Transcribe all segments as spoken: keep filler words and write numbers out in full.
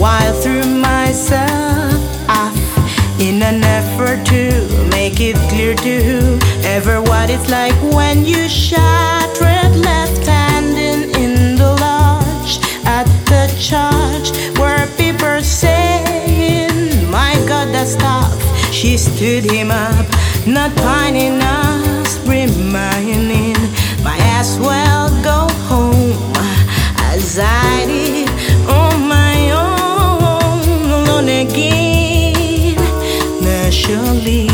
while through myself off in an effort to make it clear to whoever what it's like when you shattered left standing in the lodge at the church where people saying, my God, that's tough. She stood him up, not pining us, reminding, might as well go home as I did on my own, alone again, naturally.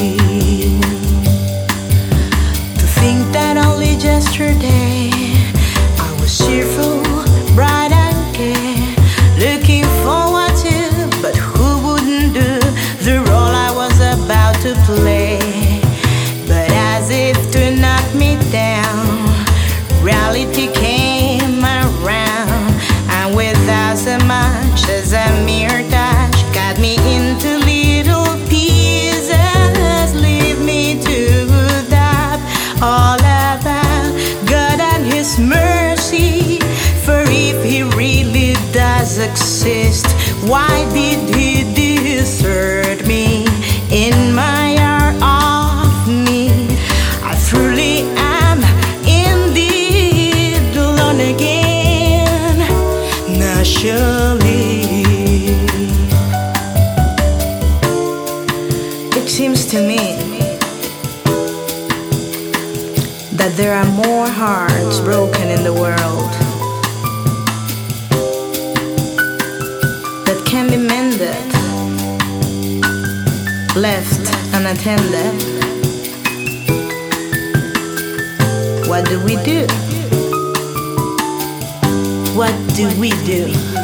To think that only yesterday I was cheerful, bright and gay, looking forward to, but who wouldn't do the role I was about to play? But as if to knock me down, reality came around, and without so much as a mere touch, cut me into little pieces, leave me to doubt all about God and His mercy. For if He really does exist, why did He desert me in my hour of need? I truly am indeed alone again, naturally. It seems to me that there are more hearts broken in the world that can be mended, left unattended. What do we do? What do we do?